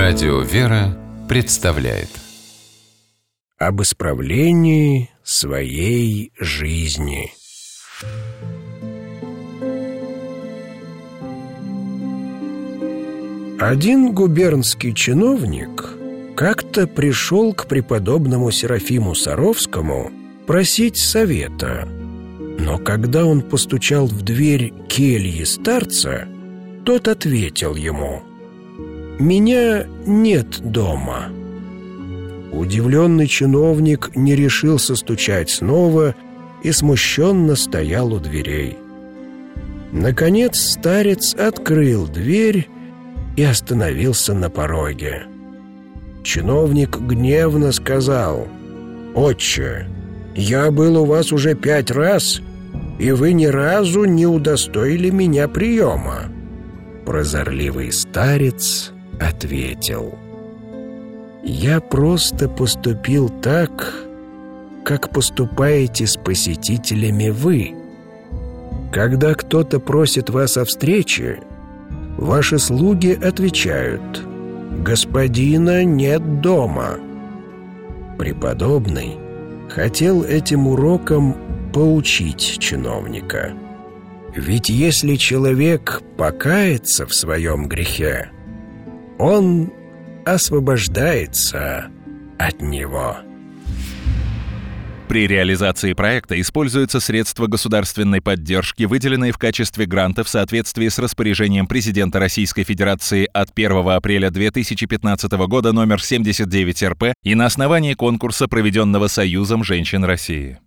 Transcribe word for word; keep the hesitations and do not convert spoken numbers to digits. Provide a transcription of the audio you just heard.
Радио «Вера» представляет об исправлении своей жизни. Один губернский чиновник как-то пришел к преподобному Серафиму Саровскому просить совета. Но когда он постучал в дверь кельи старца, тот ответил ему: «Меня нет дома». Удивленный чиновник не решился стучать снова и смущенно стоял у дверей. Наконец старец открыл дверь и остановился на пороге. Чиновник гневно сказал: «Отче, я был у вас уже пять раз, и вы ни разу не удостоили меня приема». Прозорливый старец ответил: «Я просто поступил так, как поступаете с посетителями вы. Когда кто-то просит вас о встрече, ваши слуги отвечают: «Господина нет дома». Преподобный хотел этим уроком поучить чиновника. Ведь если человек покается в своем грехе, он освобождается от него. При реализации проекта используются средства государственной поддержки, выделенные в качестве гранта в соответствии с распоряжением президента Российской Федерации от первого апреля две тысячи пятнадцатого года номер семьдесят девять эр пэ и на основании конкурса, проведенного Союзом женщин России.